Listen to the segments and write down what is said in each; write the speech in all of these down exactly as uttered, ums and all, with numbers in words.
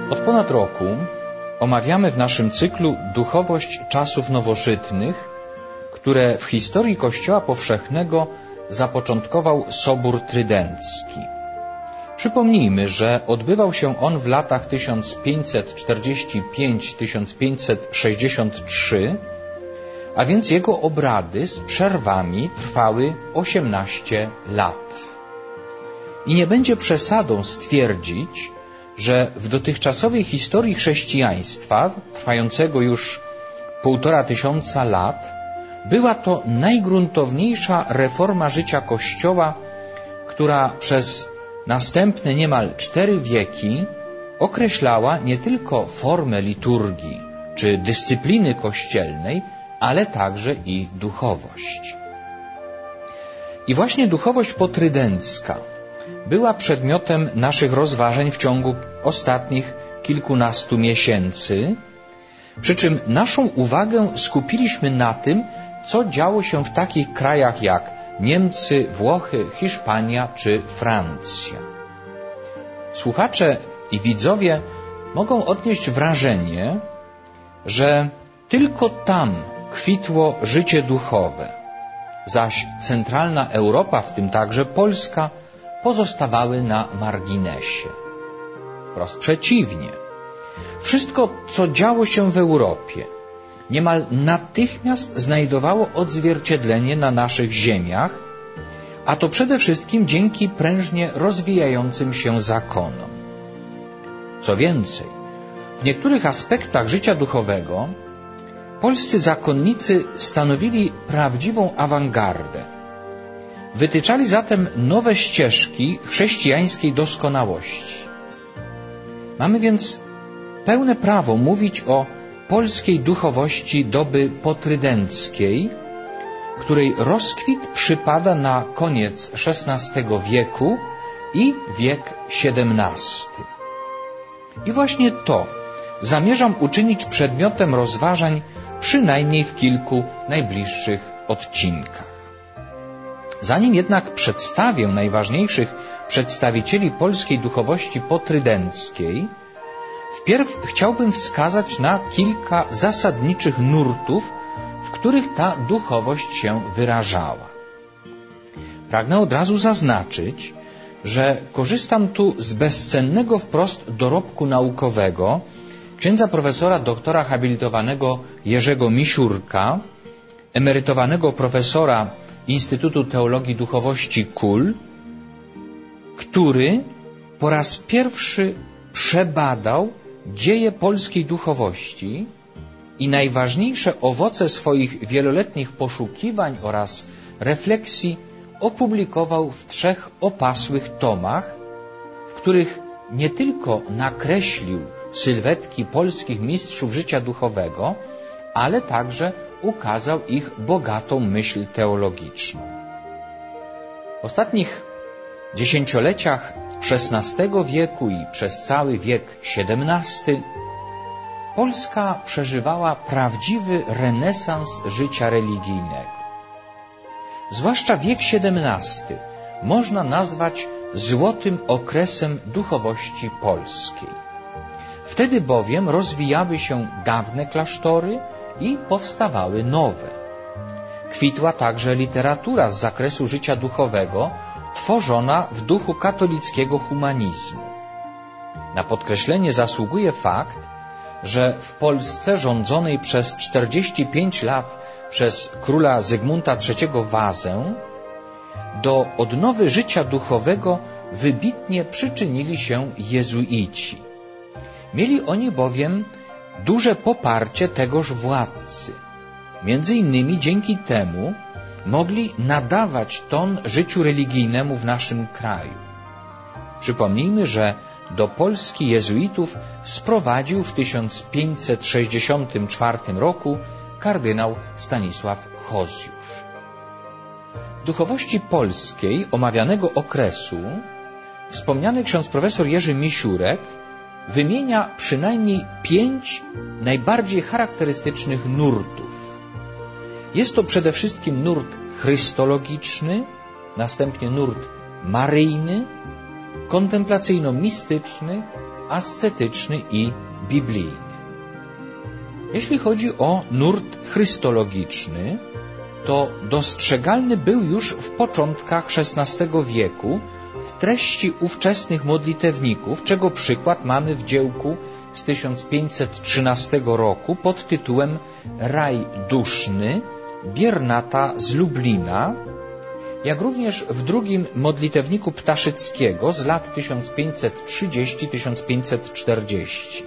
Od ponad roku omawiamy w naszym cyklu duchowość czasów nowożytnych, które w historii Kościoła powszechnego zapoczątkował Sobór Trydencki. Przypomnijmy, że odbywał się on w latach tysiąc pięćset czterdziesty piąty do tysiąc pięćset sześćdziesiątego trzeciego, a więc jego obrady z przerwami trwały osiemnaście lat. I nie będzie przesadą stwierdzić, że w dotychczasowej historii chrześcijaństwa, trwającego już półtora tysiąca lat, była to najgruntowniejsza reforma życia Kościoła, która przez następne niemal cztery wieki określała nie tylko formę liturgii czy dyscypliny kościelnej, ale także i duchowość. I właśnie duchowość potrydencka była przedmiotem naszych rozważań w ciągu ostatnich kilkunastu miesięcy, przy czym naszą uwagę skupiliśmy na tym, co działo się w takich krajach jak Niemcy, Włochy, Hiszpania czy Francja. Słuchacze i widzowie mogą odnieść wrażenie, że tylko tam kwitło życie duchowe, zaś centralna Europa, w tym także Polska, pozostawały na marginesie. Wprost przeciwnie. Wszystko, co działo się w Europie, niemal natychmiast znajdowało odzwierciedlenie na naszych ziemiach, a to przede wszystkim dzięki prężnie rozwijającym się zakonom. Co więcej, w niektórych aspektach życia duchowego polscy zakonnicy stanowili prawdziwą awangardę. Wytyczali zatem nowe ścieżki chrześcijańskiej doskonałości. Mamy więc pełne prawo mówić o polskiej duchowości doby potrydenckiej, której rozkwit przypada na koniec szesnastego wieku i wiek siedemnasty. I właśnie to zamierzam uczynić przedmiotem rozważań przynajmniej w kilku najbliższych odcinkach. Zanim jednak przedstawię najważniejszych przedstawicieli polskiej duchowości potrydenckiej, wpierw chciałbym wskazać na kilka zasadniczych nurtów, w których ta duchowość się wyrażała. Pragnę od razu zaznaczyć, że korzystam tu z bezcennego wprost dorobku naukowego księdza profesora doktora habilitowanego Jerzego Misiurka, emerytowanego profesora Instytutu Teologii Duchowości K U L, który po raz pierwszy przebadał dzieje polskiej duchowości i najważniejsze owoce swoich wieloletnich poszukiwań oraz refleksji opublikował w trzech opasłych tomach, w których nie tylko nakreślił sylwetki polskich mistrzów życia duchowego, ale także ukazał ich bogatą myśl teologiczną. W ostatnich dziesięcioleciach szesnastego wieku i przez cały wiek siedemnasty Polska przeżywała prawdziwy renesans życia religijnego. Zwłaszcza wiek siedemnasty można nazwać złotym okresem duchowości polskiej. Wtedy bowiem rozwijały się dawne klasztory i powstawały nowe. Kwitła także literatura z zakresu życia duchowego, tworzona w duchu katolickiego humanizmu. Na podkreślenie zasługuje fakt, że w Polsce rządzonej przez czterdzieści pięć lat przez króla Zygmunta trzeciego Wazę do odnowy życia duchowego wybitnie przyczynili się jezuici. Mieli oni bowiem duże poparcie tegoż władcy. Między innymi dzięki temu mogli nadawać ton życiu religijnemu w naszym kraju. Przypomnijmy, że do Polski jezuitów sprowadził w tysiąc pięćset sześćdziesiątym czwartym roku kardynał Stanisław Hozjusz. W duchowości polskiej omawianego okresu wspomniany ksiądz profesor Jerzy Misiurek wymienia przynajmniej pięć najbardziej charakterystycznych nurtów. Jest to przede wszystkim nurt chrystologiczny, następnie nurt maryjny, kontemplacyjno-mistyczny ascetyczny i biblijny. Jeśli chodzi o nurt chrystologiczny, to dostrzegalny był już w początkach szesnastego wieku w treści ówczesnych modlitewników, czego przykład mamy w dziełku z tysiąc pięćset trzynastego roku pod tytułem Raj duszny Biernata z Lublina, jak również w drugim modlitewniku Ptaszyckiego z lat tysiąc pięćset trzydziesty do tysiąc pięćset czterdziestego.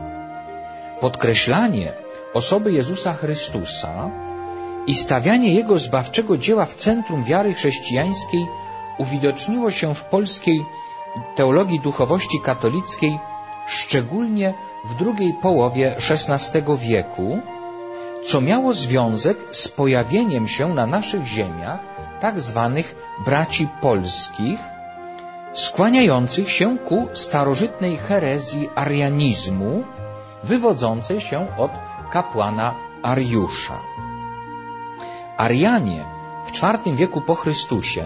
Podkreślanie osoby Jezusa Chrystusa i stawianie Jego zbawczego dzieła w centrum wiary chrześcijańskiej uwidoczniło się w polskiej teologii duchowości katolickiej szczególnie w drugiej połowie szesnastego wieku, co miało związek z pojawieniem się na naszych ziemiach tak zwanych braci polskich, skłaniających się ku starożytnej herezji arianizmu, wywodzącej się od kapłana Ariusza. Arianie w czwartym wieku po Chrystusie,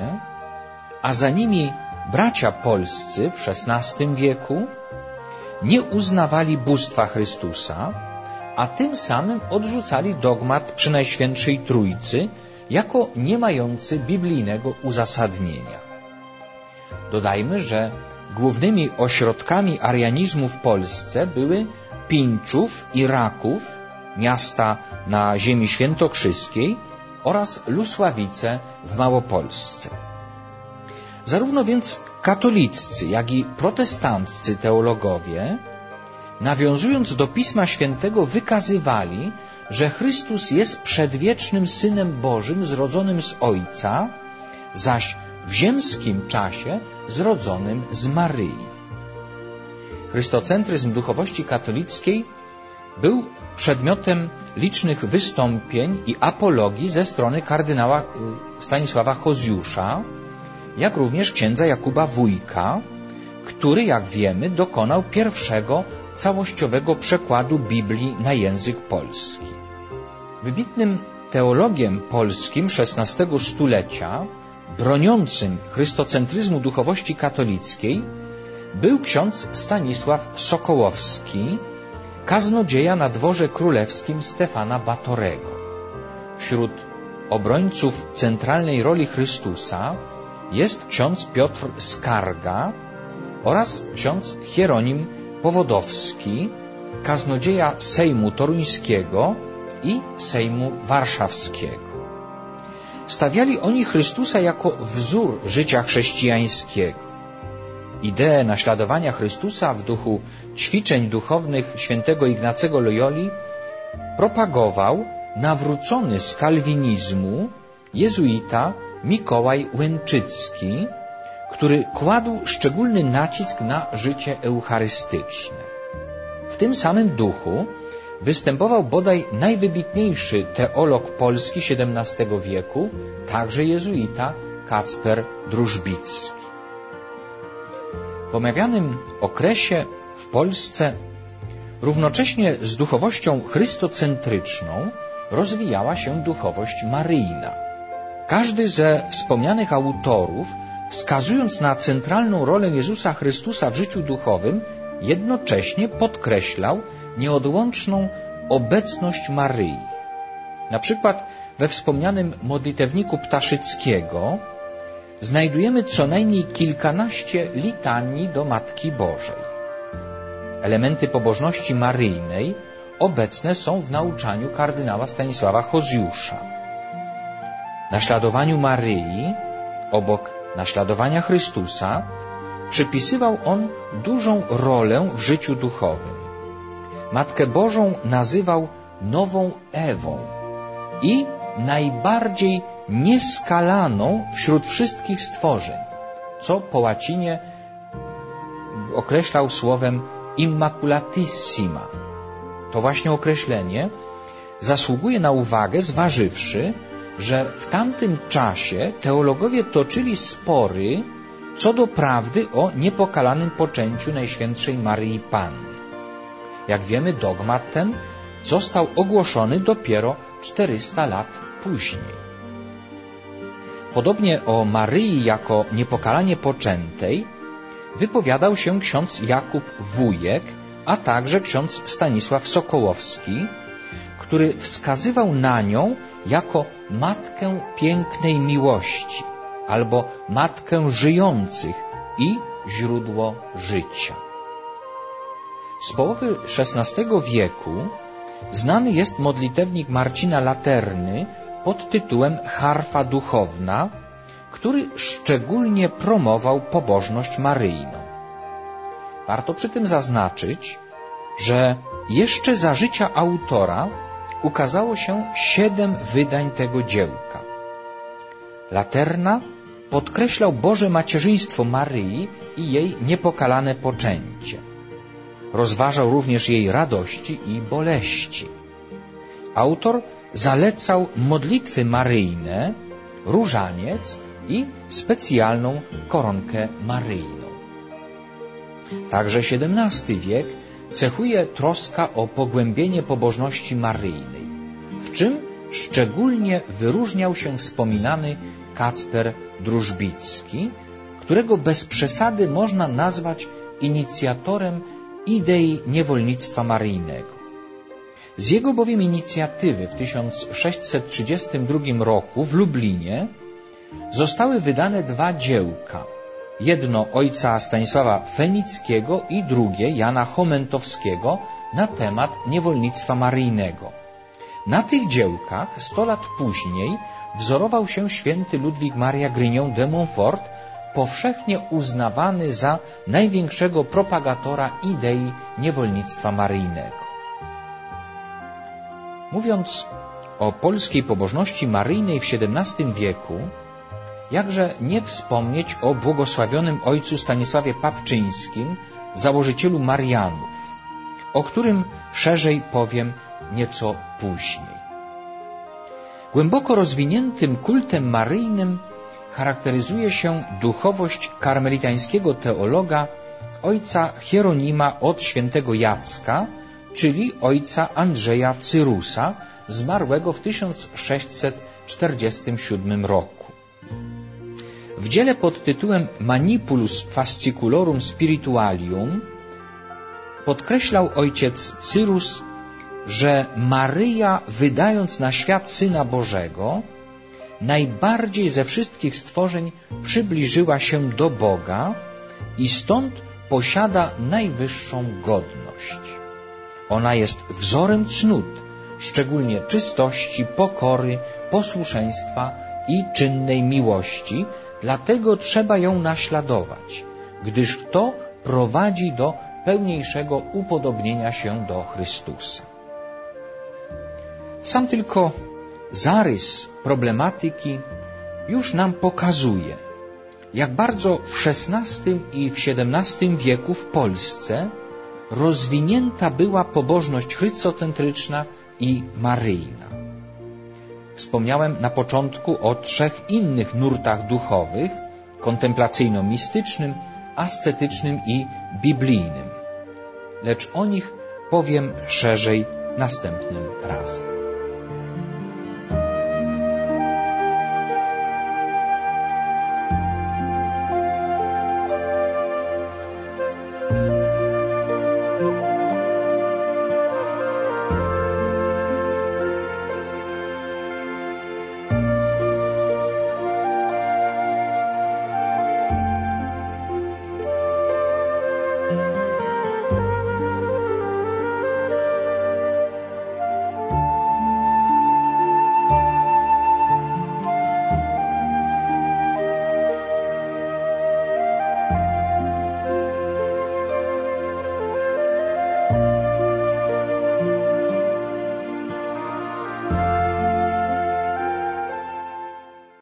a za nimi bracia polscy w szesnastym wieku, nie uznawali bóstwa Chrystusa, a tym samym odrzucali dogmat Przenajświętszej Trójcy jako nie mający biblijnego uzasadnienia. Dodajmy, że głównymi ośrodkami arianizmu w Polsce były Pińczów i Raków, miasta na ziemi świętokrzyskiej, oraz Lusławice w Małopolsce. Zarówno więc katoliccy, jak i protestanccy teologowie, nawiązując do Pisma Świętego, wykazywali, że Chrystus jest przedwiecznym Synem Bożym zrodzonym z Ojca, zaś w ziemskim czasie zrodzonym z Maryi. Chrystocentryzm duchowości katolickiej był przedmiotem licznych wystąpień i apologii ze strony kardynała Stanisława Hozjusza, jak również księdza Jakuba Wójka, który, jak wiemy, dokonał pierwszego całościowego przekładu Biblii na język polski. Wybitnym teologiem polskim szesnastego stulecia, broniącym chrystocentryzmu duchowości katolickiej, był ksiądz Stanisław Sokołowski, kaznodzieja na dworze królewskim Stefana Batorego. Wśród obrońców centralnej roli Chrystusa jest ksiądz Piotr Skarga oraz ksiądz Hieronim Powodowski, kaznodzieja Sejmu Toruńskiego i Sejmu Warszawskiego. Stawiali oni Chrystusa jako wzór życia chrześcijańskiego. Ideę naśladowania Chrystusa w duchu ćwiczeń duchownych świętego Ignacego Loyoli propagował nawrócony z kalwinizmu jezuita Mikołaj Łęczycki, który kładł szczególny nacisk na życie eucharystyczne. W tym samym duchu występował bodaj najwybitniejszy teolog polski siedemnastego wieku, także jezuita Kacper Drużbicki. W omawianym okresie w Polsce równocześnie z duchowością chrystocentryczną rozwijała się duchowość maryjna. Każdy ze wspomnianych autorów, wskazując na centralną rolę Jezusa Chrystusa w życiu duchowym, jednocześnie podkreślał nieodłączną obecność Maryi. Na przykład we wspomnianym modlitewniku Ptaszyckiego znajdujemy co najmniej kilkanaście litanii do Matki Bożej. Elementy pobożności maryjnej obecne są w nauczaniu kardynała Stanisława Hozjusza. Naśladowaniu Maryi, obok naśladowania Chrystusa, przypisywał on dużą rolę w życiu duchowym. Matkę Bożą nazywał nową Ewą i najbardziej nieskalaną wśród wszystkich stworzeń, co po łacinie określał słowem immaculatissima. To właśnie określenie zasługuje na uwagę, zważywszy, że w tamtym czasie teologowie toczyli spory co do prawdy o niepokalanym poczęciu Najświętszej Maryi Panny. Jak wiemy, dogmat ten został ogłoszony dopiero czterysta lat później. Podobnie o Maryi jako niepokalanie poczętej wypowiadał się ksiądz Jakub Wujek, a także ksiądz Stanisław Sokołowski, który wskazywał na nią jako matkę pięknej miłości albo matkę żyjących i źródło życia. Z połowy szesnastego wieku znany jest modlitewnik Marcina Laterny pod tytułem Harfa duchowna, który szczególnie promował pobożność maryjną. Warto przy tym zaznaczyć, że jeszcze za życia autora ukazało się siedem wydań tego dziełka. Laterna podkreślał Boże macierzyństwo Maryi i jej niepokalane poczęcie. Rozważał również jej radości i boleści. Autor zalecał modlitwy maryjne, różaniec i specjalną koronkę maryjną. Także siedemnasty wiek cechuje troska o pogłębienie pobożności maryjnej, w czym szczególnie wyróżniał się wspominany Kacper Drużbicki, którego bez przesady można nazwać inicjatorem idei niewolnictwa maryjnego. Z jego bowiem inicjatywy w tysiąc sześćset trzydziestym drugim roku w Lublinie zostały wydane dwa dziełka. Jedno ojca Stanisława Fenickiego i drugie Jana Chomentowskiego na temat niewolnictwa maryjnego. Na tych dziełkach sto lat później wzorował się święty Ludwik Maria Grignon de Montfort, powszechnie uznawany za największego propagatora idei niewolnictwa maryjnego. Mówiąc o polskiej pobożności maryjnej w siedemnastym wieku, jakże nie wspomnieć o błogosławionym ojcu Stanisławie Papczyńskim, założycielu Marianów, o którym szerzej powiem nieco później. Głęboko rozwiniętym kultem maryjnym charakteryzuje się duchowość karmelitańskiego teologa ojca Hieronima od świętego Jacka, czyli ojca Andrzeja Cyrusa, zmarłego w tysiąc sześćset czterdziestym siódmym roku. W dziele pod tytułem Manipulus Fasciculorum Spiritualium podkreślał ojciec Cyrus, że Maryja, wydając na świat Syna Bożego, najbardziej ze wszystkich stworzeń przybliżyła się do Boga i stąd posiada najwyższą godność. Ona jest wzorem cnót, szczególnie czystości, pokory, posłuszeństwa i czynnej miłości, dlatego trzeba ją naśladować, gdyż to prowadzi do pełniejszego upodobnienia się do Chrystusa. Sam tylko zarys problematyki już nam pokazuje, jak bardzo w szesnastym i w siedemnastym wieku w Polsce rozwinięta była pobożność chrystocentryczna i maryjna. Wspomniałem na początku o trzech innych nurtach duchowych, kontemplacyjno-mistycznym, ascetycznym i biblijnym. Lecz o nich powiem szerzej następnym razem.